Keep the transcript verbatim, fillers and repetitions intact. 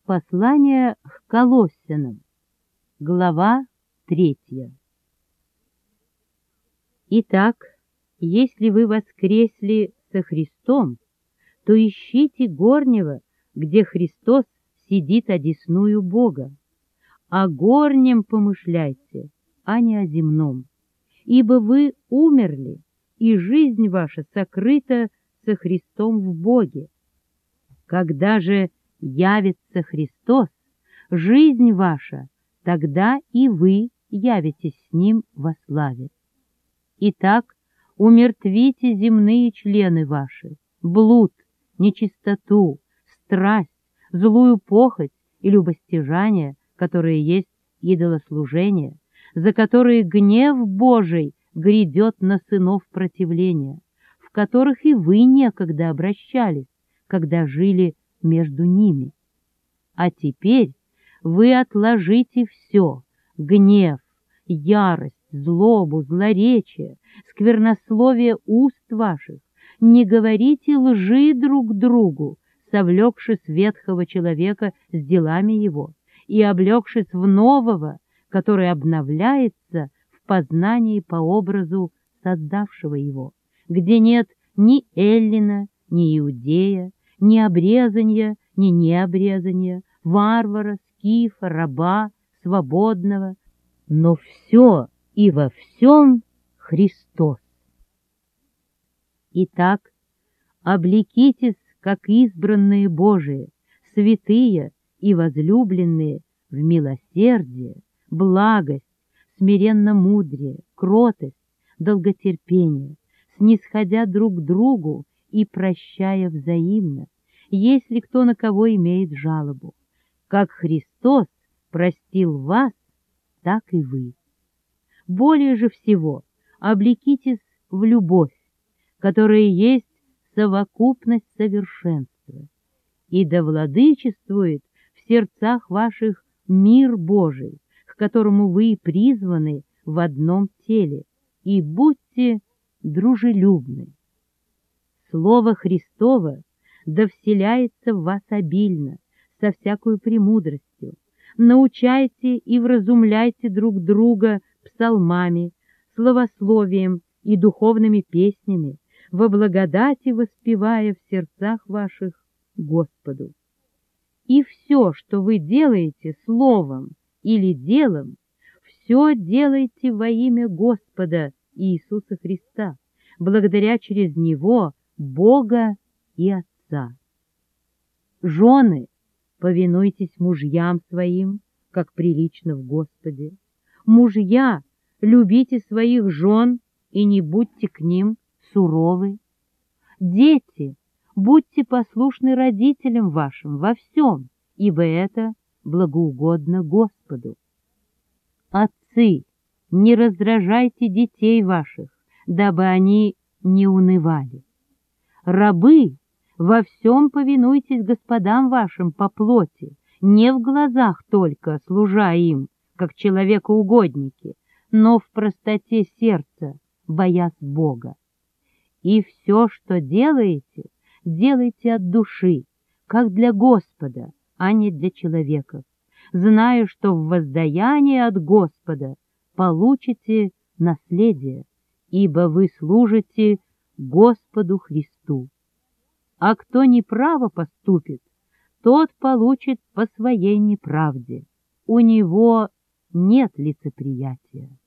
Послание к Колоссянам, глава третья. Итак, если вы воскресли со Христом, то ищите горнего, где Христос сидит одесную Бога. О горнем помышляйте, а не о земном, ибо вы умерли, и жизнь ваша сокрыта со Христом в Боге. Когда же явится Христос, жизнь ваша, тогда и вы явитесь с Ним во славе. Итак, умертвите земные члены ваши, блуд, нечистоту, страсть, злую похоть и любостяжание, которые есть идолослужение, за которые гнев Божий грядет на сынов противления, в которых и вы некогда обращались, когда жили между ними. А теперь вы отложите все — гнев, ярость, злобу, злоречие, сквернословие уст ваших, не говорите лжи друг другу, совлекшись ветхого человека с делами его и облегшись в нового, который обновляется в познании по образу создавшего его, где нет ни эллина, ни иудея, ни обрезания, ни необрезания, варвара, скифа, раба, свободного, но все и во всем Христос. Итак, облекитесь, как избранные Божии, святые и возлюбленные, в милосердие, благость, смиренно-мудрее, кротость, долготерпение, снисходя друг к другу и прощая взаимно, если кто на кого имеет жалобу. Как Христос простил вас, так и вы. Более же всего облекитесь в любовь, которая есть совокупность совершенства, и да владычествует в сердцах ваших мир Божий, к которому вы призваны в одном теле, и будьте дружелюбны. Слово Христово да вселяется в вас обильно, со всякою премудростью. Научайте и вразумляйте друг друга псалмами, словословием и духовными песнями, во благодати воспевая в сердцах ваших Господу. И все, что вы делаете словом или делом, все делайте во имя Господа Иисуса Христа, благодаря через Него Бога и Отца. Жены, повинуйтесь мужьям своим, как прилично в Господе. Мужья, любите своих жен и не будьте к ним суровы. Дети, будьте послушны родителям вашим во всем, ибо это благоугодно Господу. Отцы, не раздражайте детей ваших, дабы они не унывали. Рабы, во всем повинуйтесь господам вашим по плоти, не в глазах только, служа им, как человекоугодники, но в простоте сердца, боясь Бога. И все, что делаете, делайте от души, как для Господа, а не для человеков, зная, что в воздаянии от Господа получите наследие, ибо вы служите Господу Христу. А кто неправо поступит, тот получит по своей неправде. У него нет лицеприятия.